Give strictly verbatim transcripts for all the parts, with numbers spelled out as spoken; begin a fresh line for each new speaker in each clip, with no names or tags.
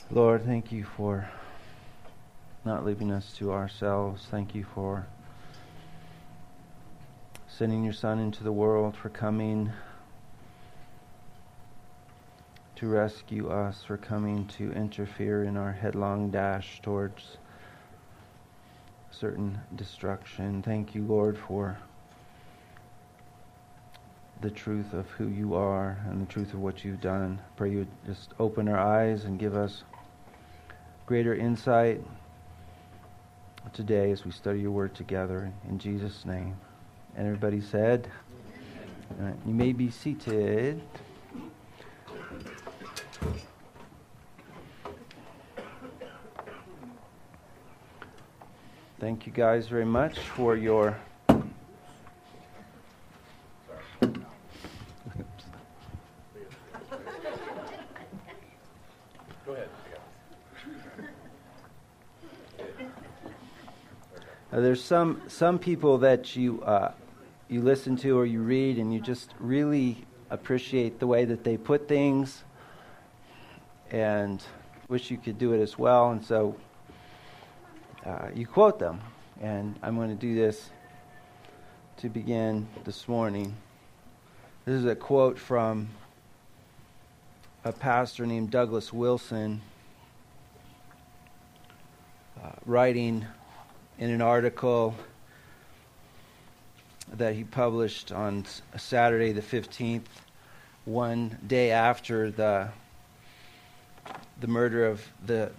Lord, thank you for not leaving us to ourselves. Thank you for sending your Son into the world, for coming to rescue us, for coming to interfere in our headlong dash towards certain destruction. Thank you, Lord, for the truth of who you are and the truth of what you've done. Pray you would just open our eyes and give us greater insight today as we study your word together in Jesus' name. And everybody said, all right, you may be seated. Thank you guys very much for your
Go ahead.
Uh, there's some some people that you uh, you listen to or you read, and you just really appreciate the way that they put things, and wish you could do it as well. And so uh, you quote them, and I'm going to do this to begin this morning. This is a quote from a pastor named Douglas Wilson, uh, writing in an article that he published on Saturday the fifteenth, one day after the the murder of the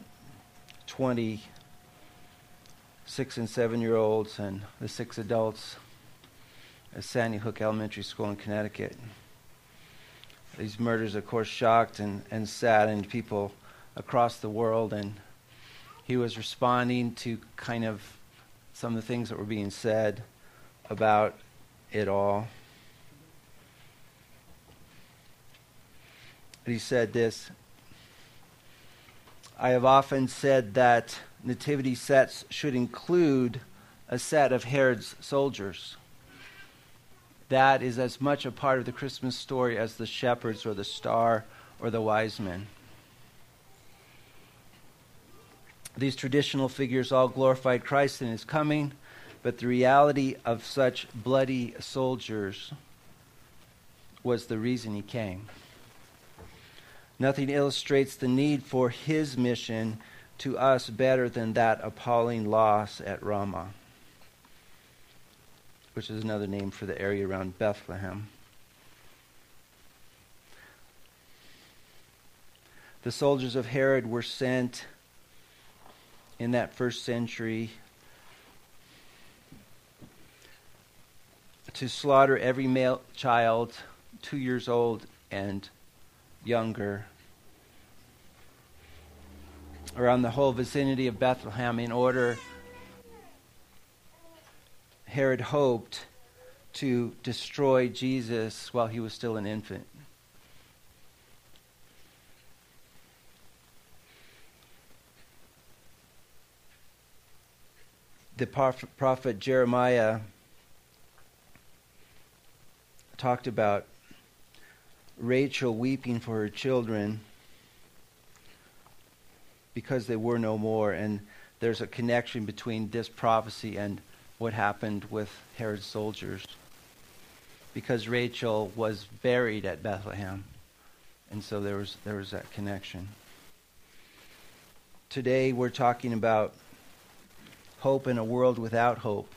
twenty-six and seven-year-olds and the six adults at Sandy Hook Elementary School in Connecticut. These murders, of course, shocked and, and saddened people across the world, and he was responding to kind of some of the things that were being said about it all. He said this: I have often said that nativity sets should include a set of Herod's soldiers. That is as much a part of the Christmas story as the shepherds or the star or the wise men. These traditional figures all glorified Christ in his coming, but the reality of such bloody soldiers was the reason he came. Nothing illustrates the need for his mission to us better than that appalling loss at Ramah, which is another name for the area around Bethlehem. The soldiers of Herod were sent in that first century to slaughter every male child two years old and younger around the whole vicinity of Bethlehem, in order, Herod hoped, to destroy Jesus while he was still an infant. The prophet Jeremiah talked about Rachel weeping for her children because they were no more, and there's a connection between this prophecy and what happened with Herod's soldiers, because Rachel was buried at Bethlehem, and so there was there was that connection. Today we're talking about hope in a world without hope.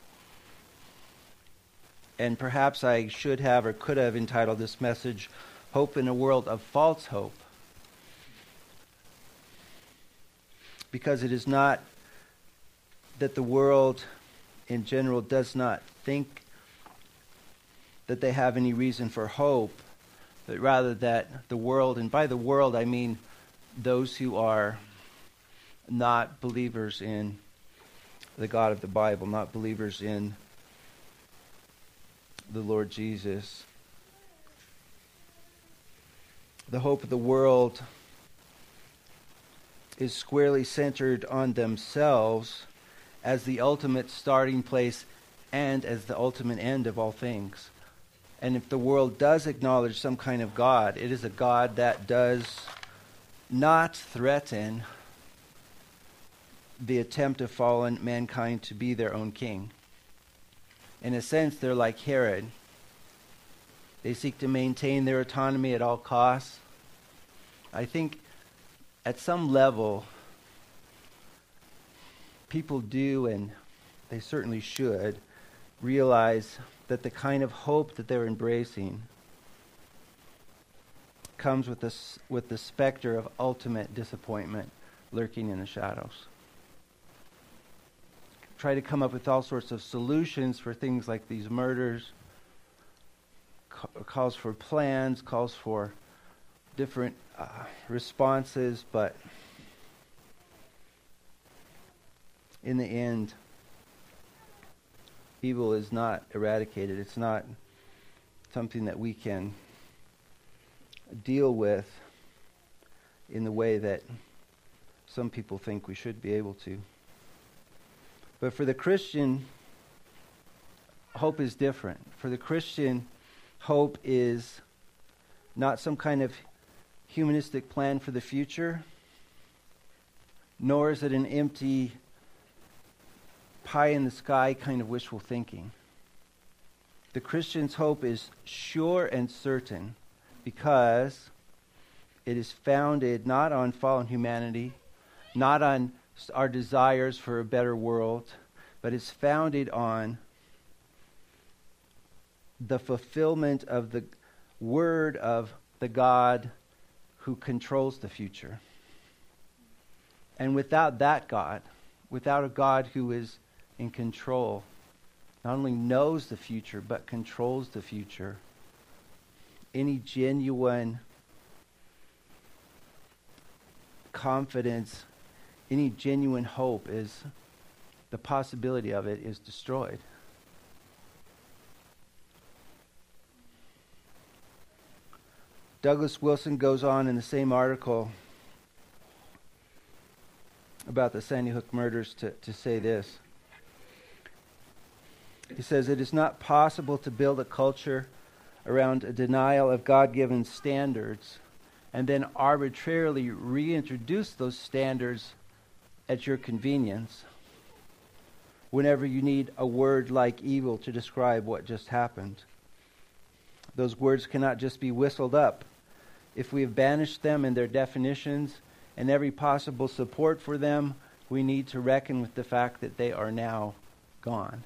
And perhaps I should have or could have entitled this message, Hope in a World of False Hope. Because it is not that the world in general does not think that they have any reason for hope, but rather that the world, and by the world I mean those who are not believers in the God of the Bible, not believers in the Lord Jesus. The hope of the world is squarely centered on themselves as the ultimate starting place and as the ultimate end of all things. And if the world does acknowledge some kind of God, it is a God that does not threaten the attempt of fallen mankind to be their own king. In a sense, they're like Herod. They seek to maintain their autonomy at all costs. I think at some level, people do, and they certainly should, realize that the kind of hope that they're embracing comes with the, with the specter of ultimate disappointment lurking in the shadows. Try to come up with all sorts of solutions for things like these murders, ca- calls for plans, calls for different uh, responses, but in the end, evil is not eradicated. It's not something that we can deal with in the way that some people think we should be able to. But for the Christian, hope is different. For the Christian, hope is not some kind of humanistic plan for the future, nor is it an empty pie in the sky kind of wishful thinking. The Christian's hope is sure and certain because it is founded not on fallen humanity, not on our desires for a better world, but it's founded on the fulfillment of the word of the God who controls the future. And without that God, without a God who is in control, not only knows the future, but controls the future, any genuine confidence, any genuine hope is, the possibility of it is destroyed. Douglas Wilson goes on in the same article about the Sandy Hook murders to, to say this. He says, it is not possible to build a culture around a denial of God-given standards and then arbitrarily reintroduce those standards at your convenience whenever you need a word like evil to describe what just happened. Those words cannot just be whistled up. If we have banished them and their definitions and every possible support for them, we need to reckon with the fact that they are now gone.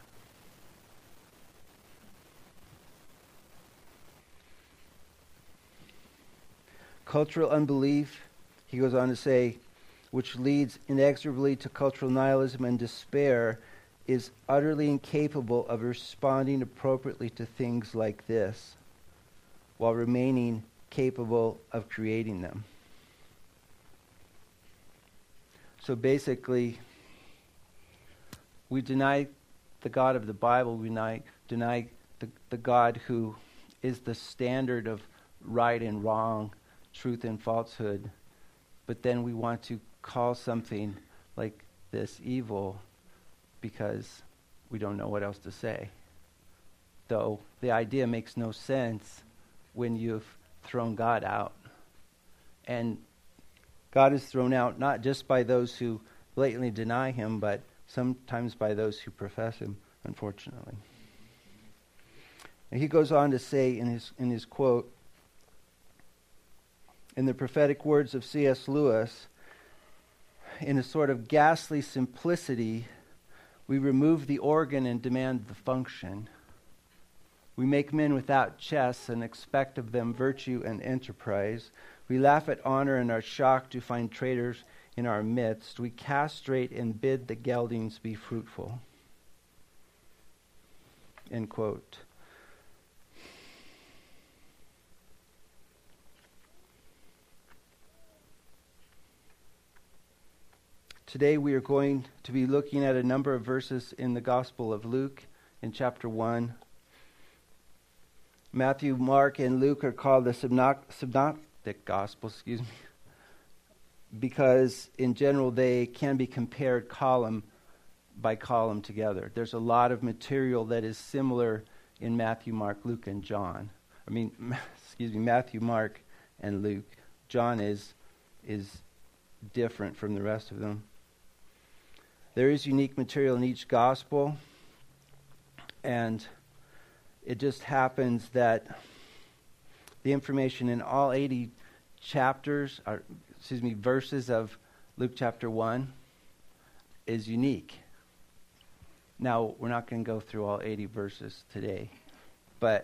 Cultural unbelief, he goes on to say, which leads inexorably to cultural nihilism and despair, is utterly incapable of responding appropriately to things like this, while remaining capable of creating them. So basically, we deny the God of the Bible, we deny, deny the, the God who is the standard of right and wrong, truth and falsehood, but then we want to call something like this evil because we don't know what else to say. Though the idea makes no sense when you've thrown God out. And God is thrown out not just by those who blatantly deny him, but sometimes by those who profess him, unfortunately. And he goes on to say in his in his quote, in the prophetic words of C S Lewis, in a sort of ghastly simplicity, we remove the organ and demand the function. We make men without chests and expect of them virtue and enterprise. We laugh at honor and are shocked to find traitors in our midst. We castrate and bid the geldings be fruitful. End quote. Today we are going to be looking at a number of verses in the Gospel of Luke in chapter one. Matthew, Mark, and Luke are called the synoptic Gospels, excuse me, because in general they can be compared column by column together. There's a lot of material that is similar in Matthew, Mark, Luke, and John. I mean, excuse me, Matthew, Mark, and Luke. John is is different from the rest of them. There is unique material in each gospel, and it just happens that the information in all eighty chapters, or excuse me, verses of Luke chapter one is unique. Now, we're not going to go through all eighty verses today, but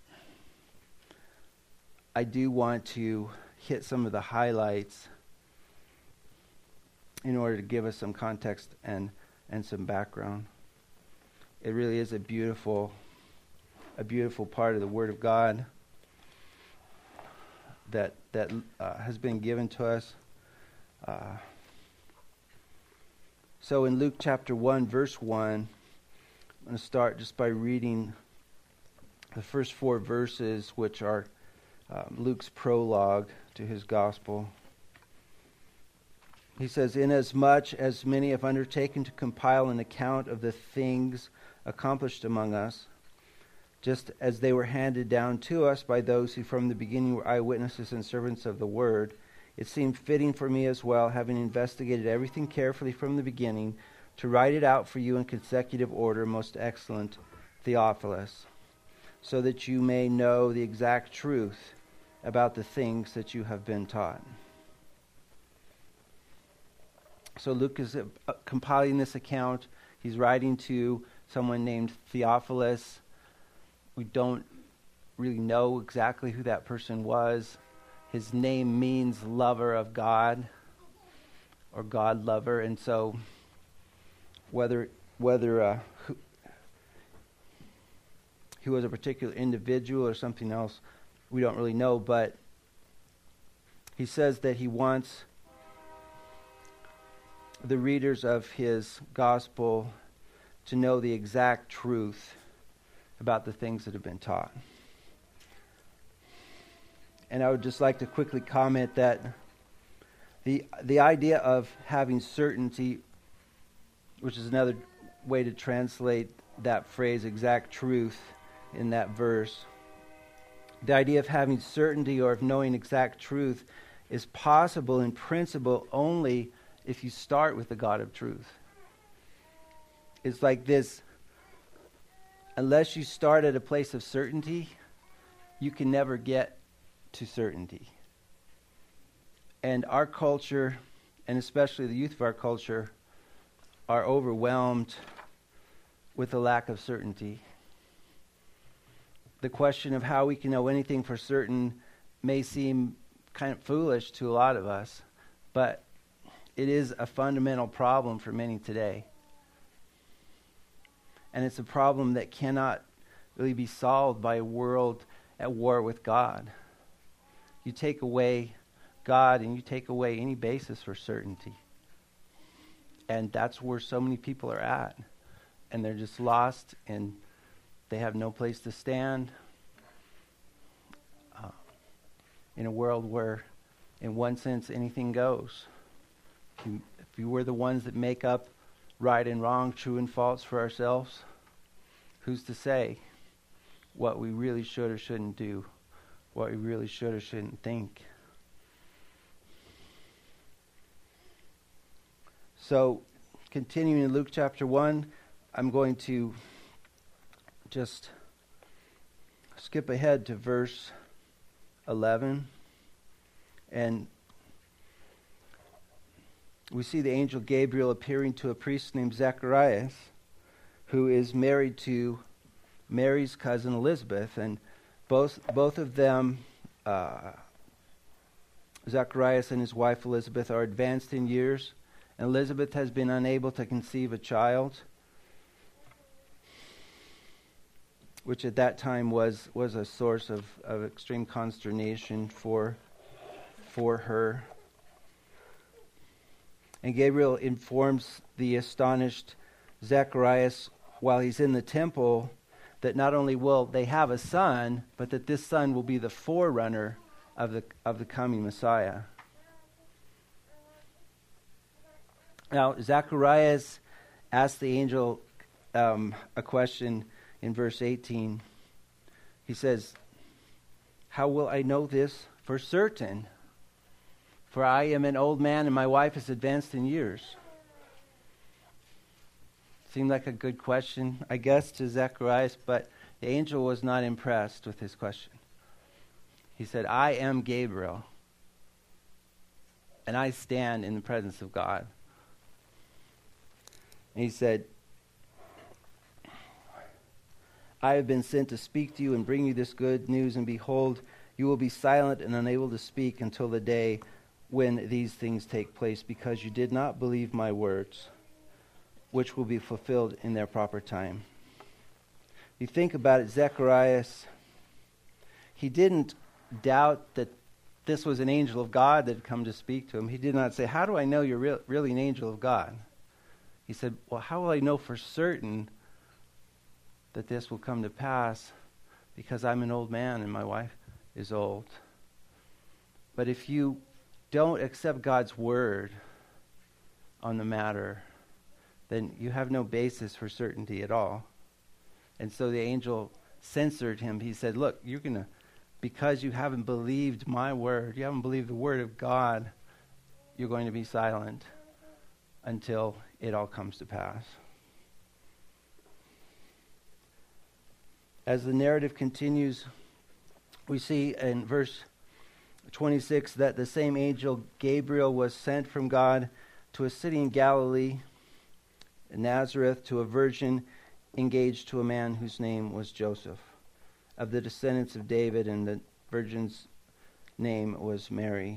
I do want to hit some of the highlights in order to give us some context and, and some background. It really is a beautiful, a beautiful part of the Word of God that that uh, has been given to us. Uh, so in Luke chapter one, verse one, I'm going to start just by reading the first four verses, which are um, Luke's prologue to his gospel. He says, "Inasmuch as many have undertaken to compile an account of the things accomplished among us, just as they were handed down to us by those who from the beginning were eyewitnesses and servants of the word, it seemed fitting for me as well, having investigated everything carefully from the beginning, to write it out for you in consecutive order, most excellent Theophilus, so that you may know the exact truth about the things that you have been taught." So Luke is uh, compiling this account. He's writing to someone named Theophilus. We don't really know exactly who that person was. His name means lover of God, or God lover, and so whether whether uh, who, he was a particular individual or something else, we don't really know. But he says that he wants the readers of his gospel to know the exact truth about the things that have been taught. And I would just like to quickly comment that the the idea of having certainty, which is another way to translate that phrase, exact truth, in that verse, the idea of having certainty or of knowing exact truth is possible in principle only if you start with the God of truth. It's like this: unless you start at a place of certainty, you can never get to certainty. And our culture, and especially the youth of our culture, are overwhelmed with the lack of certainty. The question of how we can know anything for certain may seem kind of foolish to a lot of us, but it is a fundamental problem for many today. And it's a problem that cannot really be solved by a world at war with God. You take away God and you take away any basis for certainty. And that's where so many people are at. And they're just lost and they have no place to stand. Uh, in a world where, in one sense, anything goes. If you, if you were the ones that make up right and wrong, true and false for ourselves, who's to say what we really should or shouldn't do, what we really should or shouldn't think? So, continuing in Luke chapter one, I'm going to just skip ahead to verse eleven, and we see the angel Gabriel appearing to a priest named Zacharias, who is married to Mary's cousin Elizabeth, and both both of them, uh, Zacharias and his wife Elizabeth, are advanced in years. And Elizabeth has been unable to conceive a child, which at that time was, was a source of, of extreme consternation for, for her. And Gabriel informs the astonished Zacharias while he's in the temple that not only will they have a son, but that this son will be the forerunner of the of the coming Messiah. Now, Zacharias asked the angel um, a question in verse eighteen. He says, "How will I know this for certain? For I am an old man and my wife is advanced in years. Seemed like a good question, I guess, to Zacharias, but the angel was not impressed with his question. He said, I am Gabriel, and I stand in the presence of God. And he said, I have been sent to speak to you and bring you this good news, and behold, you will be silent and unable to speak until the day when these things take place, because you did not believe my words, which will be fulfilled in their proper time. You think about it, Zacharias, he didn't doubt that this was an angel of God that had come to speak to him. He did not say, how do I know you're re- really an angel of God? He said, well, how will I know for certain that this will come to pass, because I'm an old man and my wife is old. But if you don't accept God's word on the matter, then you have no basis for certainty at all. And so the angel censored him. He said, look, you're going to, because you haven't believed my word, you haven't believed the word of God, you're going to be silent until it all comes to pass. As the narrative continues, we see in verse twenty-six that the same angel Gabriel was sent from God to a city in Galilee, Nazareth, to a virgin engaged to a man whose name was Joseph, of the descendants of David, and the virgin's name was Mary.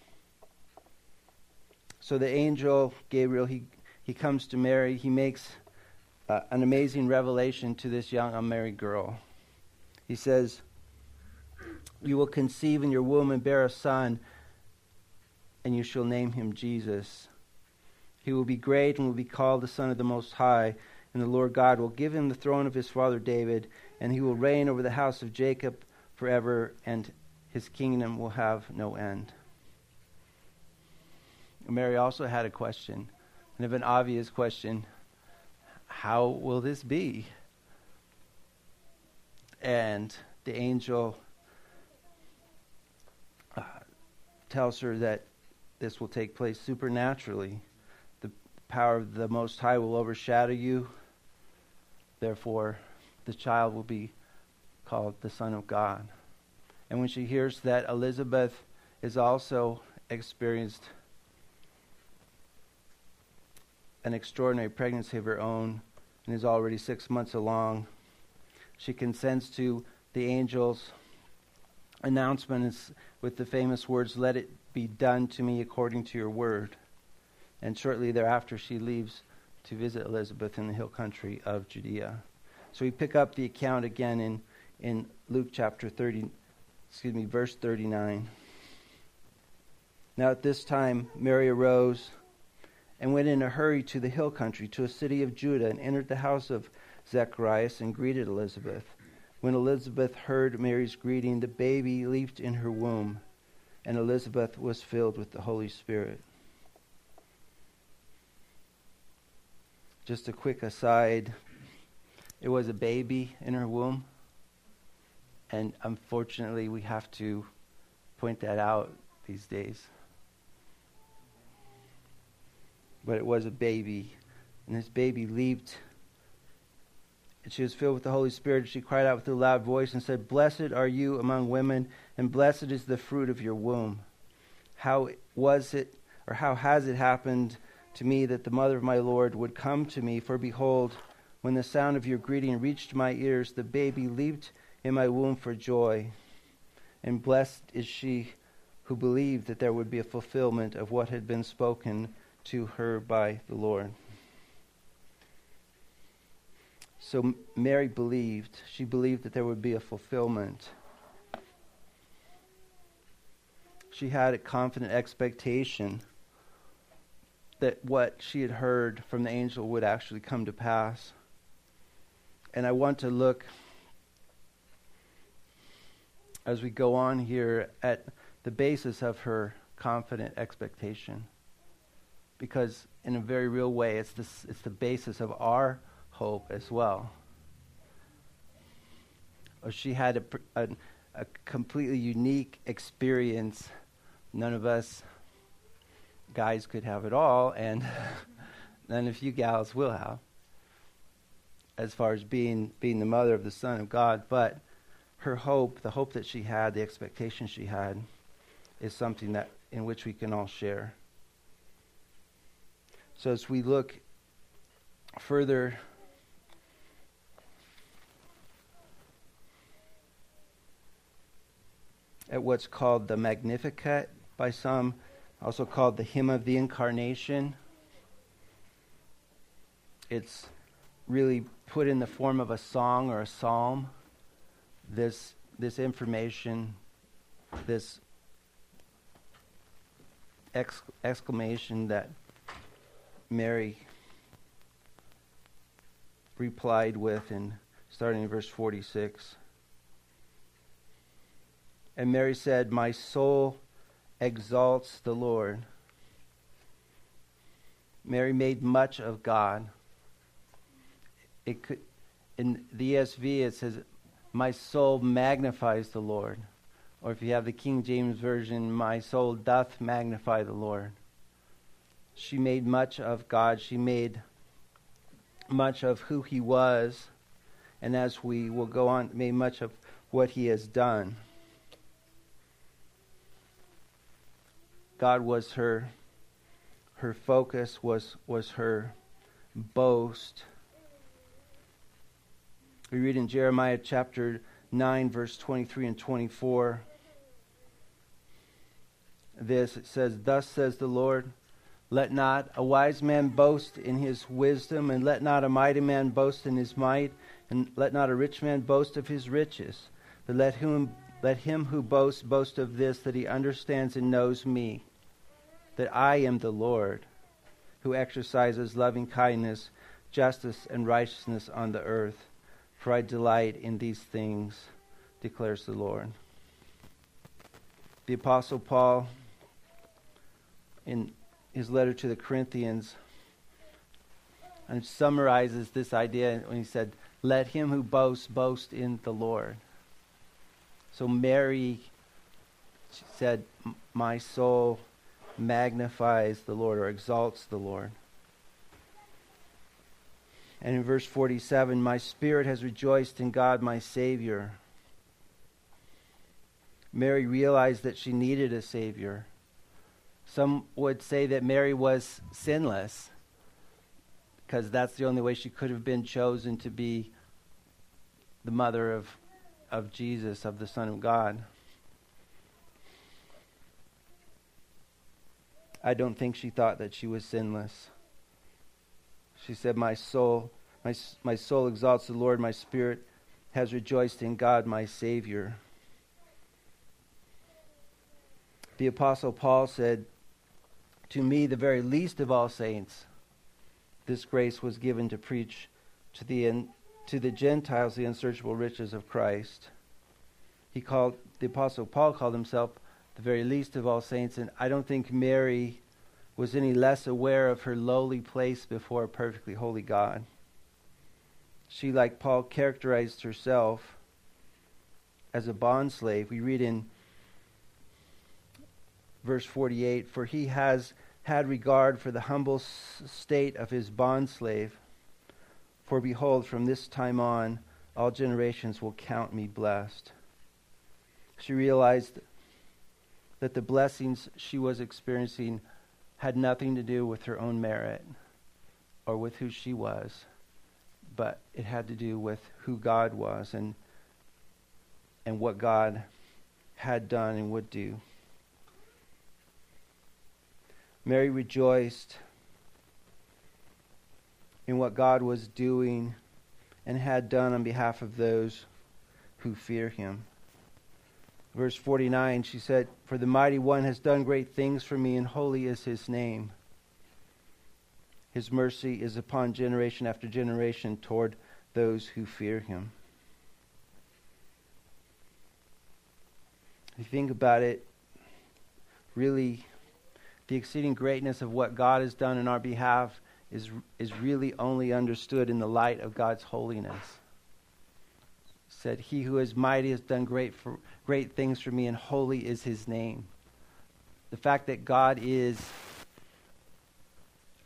So the angel Gabriel, he, he comes to Mary. He makes uh, an amazing revelation to this young unmarried girl. He says, you will conceive in your womb and bear a son, and you shall name him Jesus. He will be great and will be called the Son of the Most High, and the Lord God will give him the throne of his father David, and he will reign over the house of Jacob forever, and his kingdom will have no end. Mary also had a question, kind of an obvious question. How will this be? And the angel uh, tells her that this will take place supernaturally. The power of the Most High will overshadow you. Therefore, the child will be called the Son of God. And when she hears that Elizabeth has also experienced an extraordinary pregnancy of her own and is already six months along, she consents to the angel's announcement with the famous words, let it be done to me according to your word. And shortly thereafter she leaves to visit Elizabeth in the hill country of Judea. So we pick up the account again in, in Luke chapter thirty, excuse me, verse thirty-nine. Now at this time Mary arose and went in a hurry to the hill country, to a city of Judah, and entered the house of Zacharias and greeted Elizabeth. When Elizabeth heard Mary's greeting, the baby leaped in her womb, and Elizabeth was filled with the Holy Spirit. Just a quick aside, it was a baby in her womb, and unfortunately we have to point that out these days. But it was a baby, and this baby leaped, and she was filled with the Holy Spirit. She cried out with a loud voice and said, blessed are you among women, and blessed is the fruit of your womb. How was it, or how has it happened to me that the mother of my Lord would come to me? For behold, when the sound of your greeting reached my ears, the baby leaped in my womb for joy. And blessed is she who believed that there would be a fulfillment of what had been spoken to her by the Lord. So Mary believed. She believed that there would be a fulfillment. She had a confident expectation that what she had heard from the angel would actually come to pass. And I want to look, as we go on here, at the basis of her confident expectation. Because in a very real way, it's the, it's the basis of our hope as well. Or she had a, a, a completely unique experience. None of us guys could have it all, and none of you gals will have, as far as being being the mother of the Son of God. But her hope, the hope that she had, the expectation she had, is something that in which we can all share. So as we look further at what's called the Magnificat by some, also called the Hymn of the Incarnation, it's really put in the form of a song or a psalm. This this information, this exc- exclamation that Mary replied with, in starting in verse forty-six. And Mary said, "My soul exalts the Lord." Mary made much of God. It could, in the E S V it says, "My soul magnifies the Lord." Or if you have the King James Version, "My soul doth magnify the Lord." She made much of God. She made much of who he was. And as we will go on, made much of what he has done. God was her, her focus, was, was her boast. We read in Jeremiah chapter nine, verse twenty-three and twenty-four. This, it says, "Thus says the Lord, let not a wise man boast in his wisdom, and let not a mighty man boast in his might, and let not a rich man boast of his riches. But let him, let him who boasts boast of this, that he understands and knows me, that I am the Lord, who exercises loving kindness, justice, and righteousness on the earth. For I delight in these things, declares the Lord." The Apostle Paul, in his letter to the Corinthians, and summarizes this idea when he said, "Let him who boasts boast in the Lord." So Mary, she said, "My soul magnifies the Lord," or exalts the Lord. And in verse forty-seven, "My spirit has rejoiced in God my Savior." Mary realized that she needed a Savior. Some would say that Mary was sinless, because that's the only way she could have been chosen to be the mother of, of Jesus, of the Son of God. I don't think she thought that she was sinless. She said, "My soul, my, my soul exalts the Lord, my spirit has rejoiced in God my Savior." The Apostle Paul said, "To me, the very least of all saints, this grace was given to preach to the to the Gentiles the unsearchable riches of Christ." He called the Apostle Paul called himself the very least of all saints, and I don't think Mary was any less aware of her lowly place before a perfectly holy God. She, like Paul, characterized herself as a bondslave. We read in verse forty-eight, "For he has had regard for the humble s- state of his bondslave. For behold, from this time on, all generations will count me blessed." She realized that the blessings she was experiencing had nothing to do with her own merit or with who she was, but it had to do with who God was and and what God had done and would do. Mary rejoiced in what God was doing and had done on behalf of those who fear him. Verse forty-nine, she said, "For the mighty one has done great things for me, and holy is his name. His mercy is upon generation after generation toward those who fear him." If you think about it, really, the exceeding greatness of what God has done in our behalf is is really only understood in the light of God's holiness. Said, "He who is mighty has done great for great things for me, and holy is his name." The fact that God is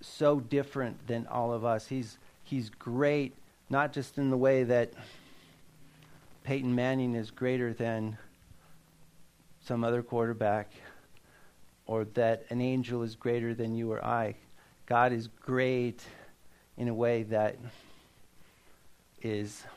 so different than all of us. He's he's great, not just in the way that Peyton Manning is greater than some other quarterback, or that an angel is greater than you or I. God is great in a way that is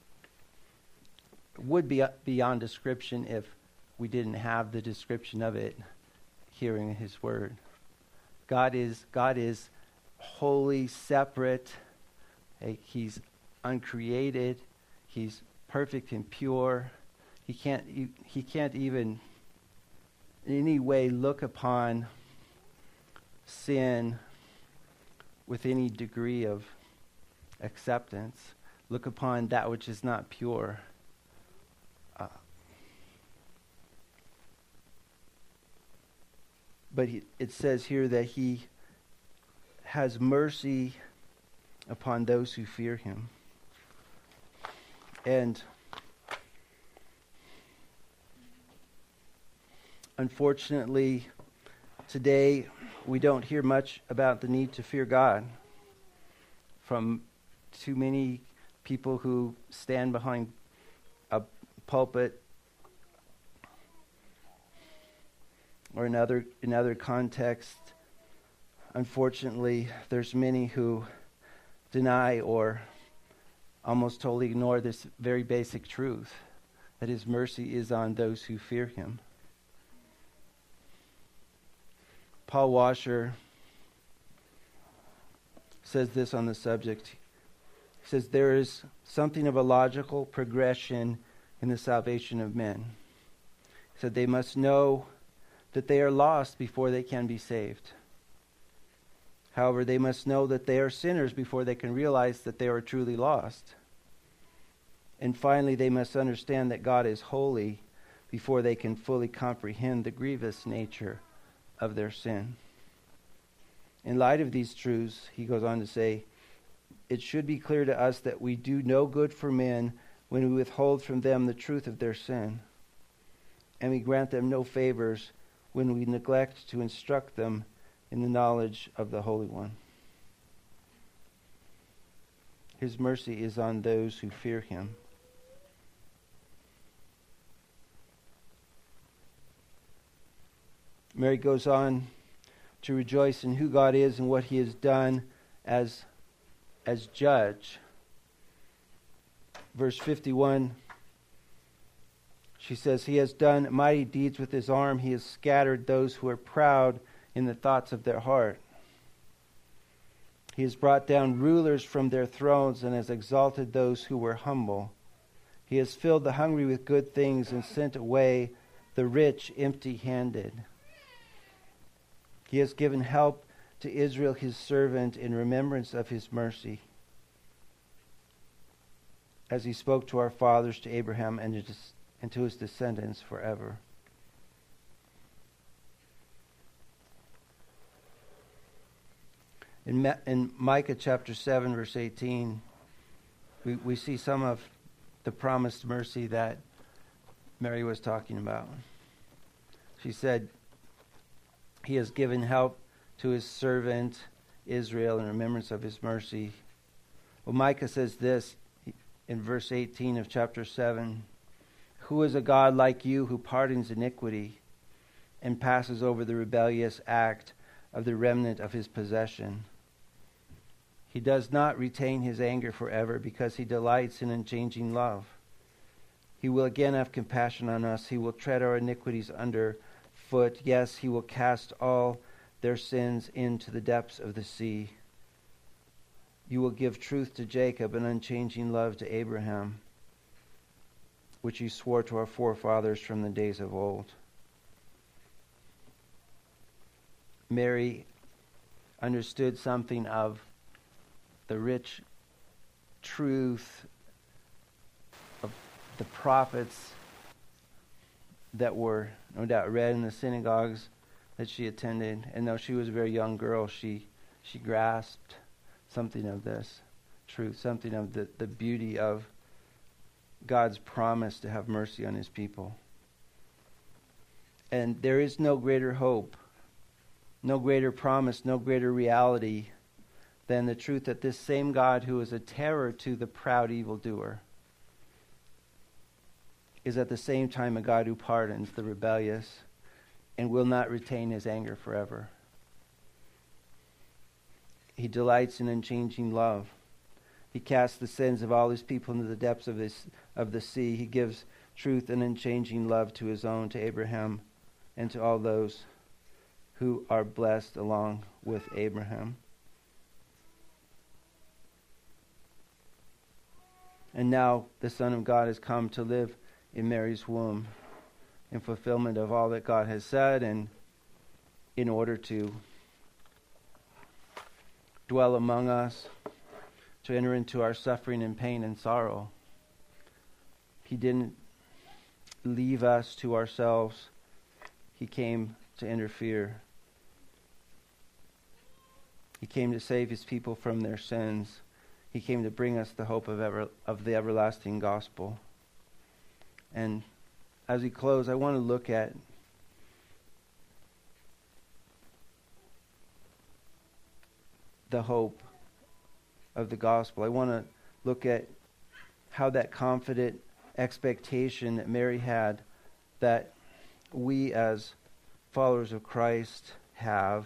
would be beyond description if we didn't have the description of it here in His Word. God is God is holy, separate. He's uncreated. He's perfect and pure. He can't he can't even in any way look upon sin with any degree of acceptance. Look upon that which is not pure. Uh, but he, it says here that He has mercy upon those who fear Him. And unfortunately, today we don't hear much about the need to fear God from too many people who stand behind a pulpit or in other in other contexts. Unfortunately, there's many who deny or almost totally ignore this very basic truth, that His mercy is on those who fear Him. Paul Washer says this on the subject. He says, there is something of a logical progression in the salvation of men. He said they must know that they are lost before they can be saved. However, they must know that they are sinners before they can realize that they are truly lost. And finally, they must understand that God is holy before they can fully comprehend the grievous nature of their sin. In light of these truths, he goes on to say, it should be clear to us that we do no good for men when we withhold from them the truth of their sin, and we grant them no favors when we neglect to instruct them in the knowledge of the Holy One. His mercy is on those who fear Him. Mary goes on to rejoice in who God is and what He has done as, as judge. Verse fifty-one, she says, He has done mighty deeds with His arm. He has scattered those who are proud in the thoughts of their heart. He has brought down rulers from their thrones and has exalted those who were humble. He has filled the hungry with good things and sent away the rich empty-handed. He has given help to Israel, His servant, in remembrance of His mercy, as He spoke to our fathers, to Abraham, and to his descendants forever. In, Ma- in Micah chapter seven, verse eighteen, we, we see some of the promised mercy that Mary was talking about. She said, He has given help to His servant Israel in remembrance of His mercy. Well, Micah says this in verse eighteen of chapter seven, Who is a God like you who pardons iniquity and passes over the rebellious act of the remnant of His possession? He does not retain His anger forever because He delights in unchanging love. He will again have compassion on us. He will tread our iniquities under foot. Yes, He will cast all their sins into the depths of the sea. You will give truth to Jacob and unchanging love to Abraham, which You swore to our forefathers from the days of old. Mary understood something of the rich truth of the prophets that were no doubt read in the synagogues that she attended. And though she was a very young girl, she she grasped something of this truth, something of the, the beauty of God's promise to have mercy on His people. And there is no greater hope no greater promise, no greater reality than the truth that this same God who is a terror to the proud evildoer is at the same time a God who pardons the rebellious and will not retain his anger forever. He delights in unchanging love. He casts the sins of all his people into the depths of, his, of the sea. He gives truth and unchanging love to his own, to Abraham, and to all those who are blessed along with Abraham. And now the Son of God has come to live in Mary's womb in fulfillment of all that God has said, and in order to dwell among us, to enter into our suffering and pain and sorrow. He didn't leave us to ourselves. He came to interfere. He came to save his people from their sins. He came to bring us the hope of ever, of the everlasting gospel. And as we close, I want to look at the hope of the gospel. I want to look at how that confident expectation that Mary had, that we as followers of Christ have,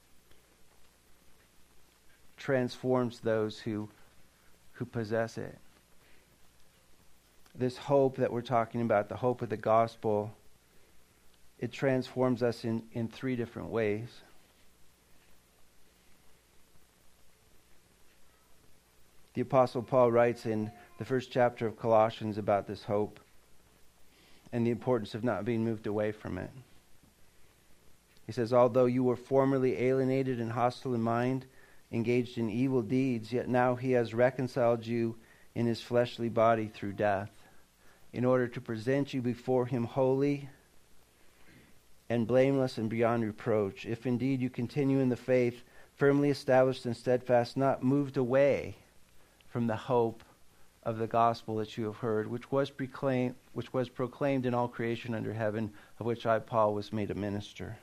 transforms those who who possess it. This hope that we're talking about, the hope of the gospel, it transforms us in, in three different ways. The Apostle Paul writes in the first chapter of Colossians about this hope and the importance of not being moved away from it. He says, although you were formerly alienated and hostile in mind, engaged in evil deeds, yet now he has reconciled you in his fleshly body through death, in order to present you before him holy and blameless and beyond reproach. If indeed you continue in the faith, firmly established and steadfast, not moved away from the hope of the gospel that you have heard, which was proclaimed, which was proclaimed in all creation under heaven, of which I, Paul, was made a minister.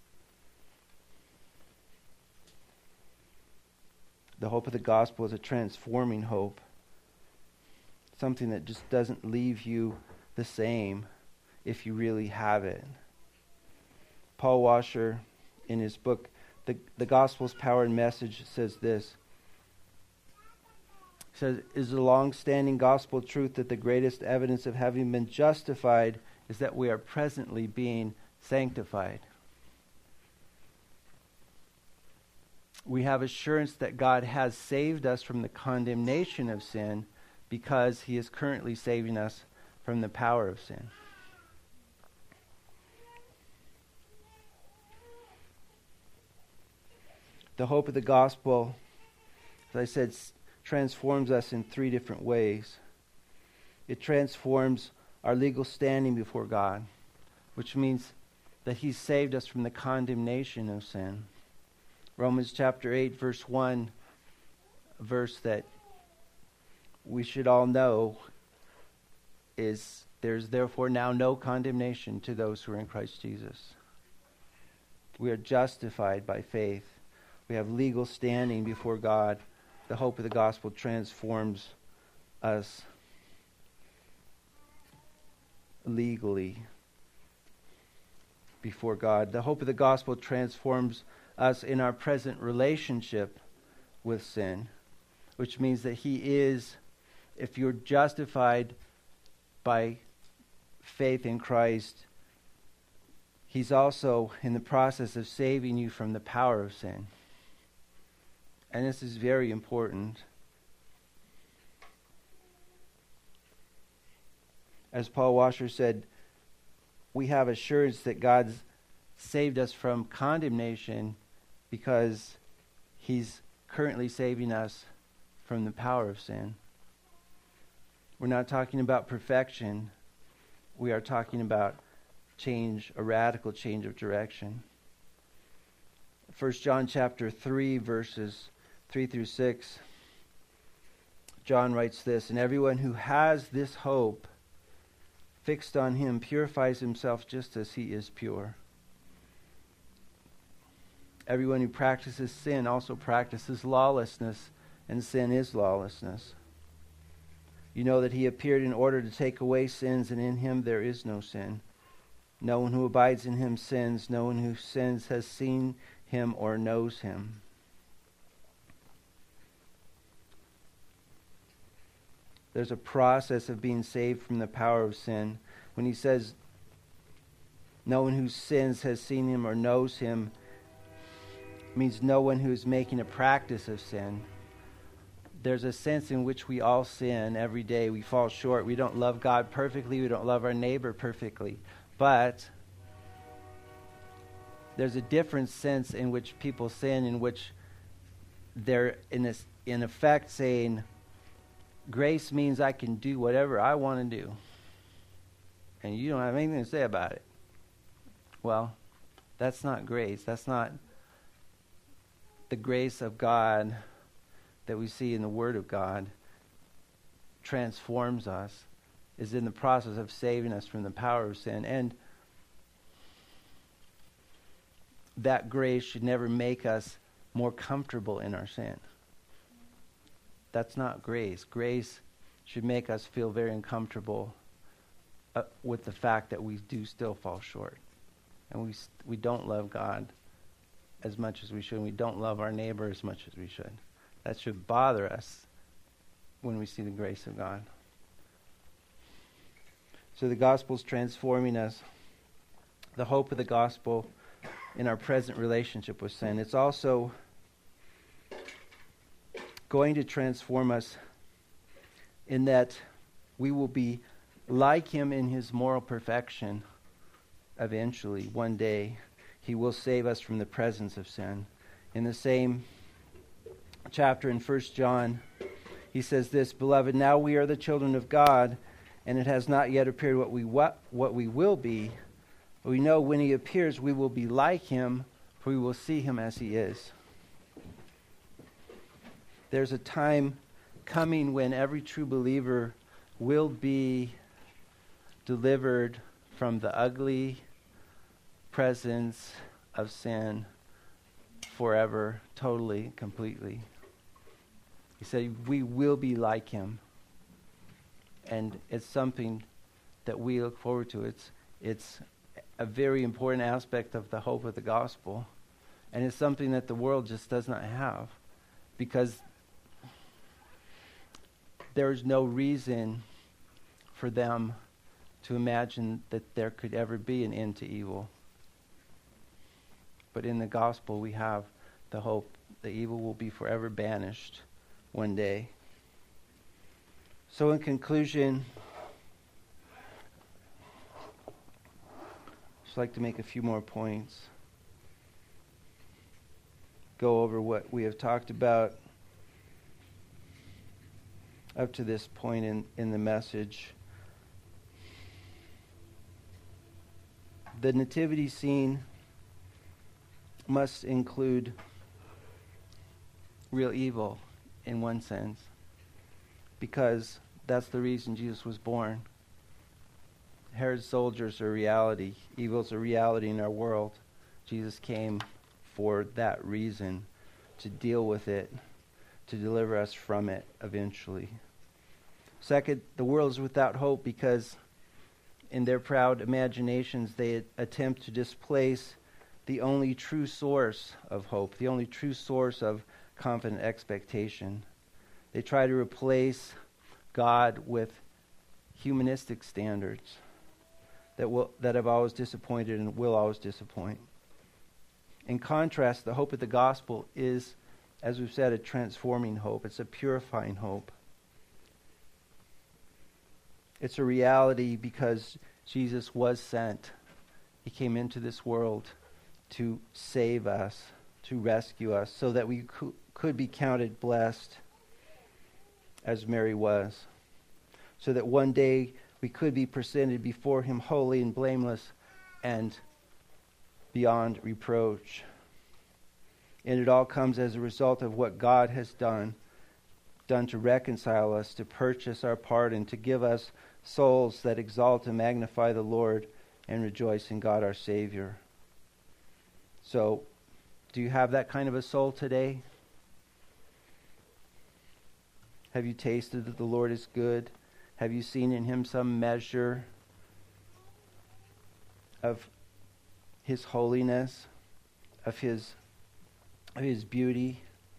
The hope of the gospel is a transforming hope, something that just doesn't leave you the same if you really have it. Paul Washer, in his book, The, the Gospel's Power and Message, says this. He says, it is a long-standing gospel truth that the greatest evidence of having been justified is that we are presently being sanctified. We have assurance that God has saved us from the condemnation of sin because he is currently saving us from the power of sin. The hope of the gospel, as I said, transforms us in three different ways. It transforms our legal standing before God, which means that he's saved us from the condemnation of sin. Romans chapter eight, verse one, a verse that we should all know is, there's therefore now no condemnation to those who are in Christ Jesus. We are justified by faith. We have legal standing before God. The hope of the gospel transforms us legally before God. The hope of the gospel transforms us in our present relationship with sin, which means that he is, if you're justified by faith in Christ, he's also in the process of saving you from the power of sin. And this is very important. As Paul Washer said, we have assurance that God's saved us from condemnation because he's currently saving us from the power of sin. We're not talking about perfection. We are talking about change, a radical change of direction. First John chapter three, verses three through six. John writes this, and everyone who has this hope fixed on him purifies himself just as he is pure. Everyone who practices sin also practices lawlessness, and sin is lawlessness. You know that he appeared in order to take away sins, and in him there is no sin. No one who abides in him sins. No one who sins has seen him or knows him. There's a process of being saved from the power of sin. When he says, no one who sins has seen him or knows him, it means no one who is making a practice of sin. There's a sense in which we all sin every day. We fall short. We don't love God perfectly. We don't love our neighbor perfectly. But there's a different sense in which people sin, in which they're in this, in effect saying, grace means I can do whatever I want to do, and you don't have anything to say about it. Well, that's not grace. That's not the grace of God that we see in the Word of God. Transforms us, is in the process of saving us from the power of sin. And that grace should never make us more comfortable in our sin. That's not grace. Grace should make us feel very uncomfortable uh, with the fact that we do still fall short. And we we don't love God as much as we should. We don't love our neighbor as much as we should. That should bother us when we see the grace of God. So the gospel is transforming us. The hope of the gospel in our present relationship with sin. It's also going to transform us in that we will be like him in his moral perfection eventually. One day, he will save us from the presence of sin. In the same chapter in First John, he says this, Beloved, now we are the children of God, and it has not yet appeared what we what, what we will be. But we know when he appears, we will be like him, for we will see him as he is. There's a time coming when every true believer will be delivered from the ugly presence of sin forever, totally, completely. He said, we will be like him. And it's something that we look forward to. It's it's a very important aspect of the hope of the gospel. And it's something that the world just does not have. Because there's no reason for them to imagine that there could ever be an end to evil. But in the gospel we have the hope that evil will be forever banished one day. So in conclusion, I'd just like to make a few more points. Go over what we have talked about up to this point in, in the message. The nativity scene must include real evil in one sense, because that's the reason Jesus was born. Herod's soldiers are reality. Evil's a reality in our world. Jesus came for that reason, to deal with it, to deliver us from it eventually. Second, the world is without hope because in their proud imaginations they attempt to displace the only true source of hope, the only true source of confident expectation. They try to replace God with humanistic standards that will that have always disappointed and will always disappoint. In contrast, the hope of the gospel is, as we've said, a transforming hope. It's a purifying hope. It's a reality because Jesus was sent. He came into this world to save us, to rescue us, so that we co- could be counted blessed as Mary was, so that one day we could be presented before him holy and blameless and beyond reproach. And it all comes as a result of what God has done, done to reconcile us, to purchase our pardon, to give us souls that exalt and magnify the Lord and rejoice in God our Savior. So, Do you have that kind of a soul today? Have you tasted that the Lord is good? Have you seen in him some measure of his holiness, of his, of his beauty?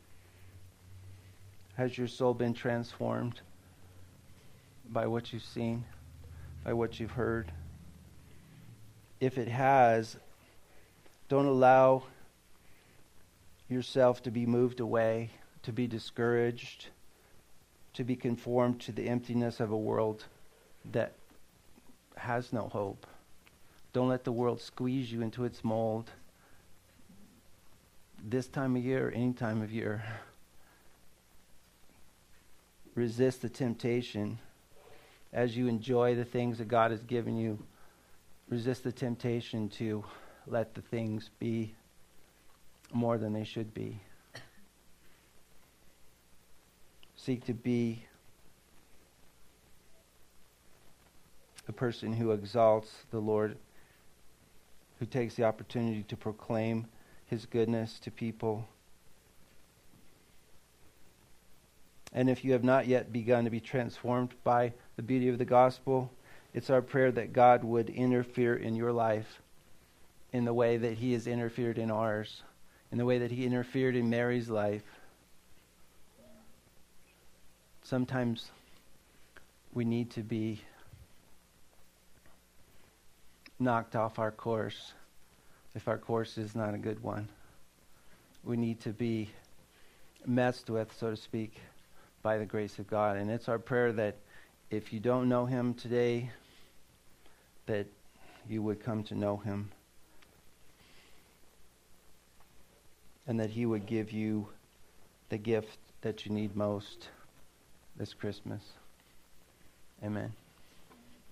Has your soul been transformed by what you've seen, by what you've heard? If it has, don't allow yourself to be moved away, to be discouraged, to be conformed to the emptiness of a world that has no hope. Don't let the world squeeze you into its mold. This time of year, any time of year. Resist the temptation. As you enjoy the things that God has given you, resist the temptation to let the things be more than they should be. Seek to be a person who exalts the Lord, who takes the opportunity to proclaim his goodness to people. And if you have not yet begun to be transformed by the beauty of the gospel, it's our prayer that God would interfere in your life in the way that he has interfered in ours, in the way that he interfered in Mary's life. Sometimes we need to be knocked off our course if our course is not a good one. We need to be messed with, so to speak, by the grace of God. And it's our prayer that if you don't know him today, that you would come to know him, and that he would give you the gift that you need most this Christmas. Amen.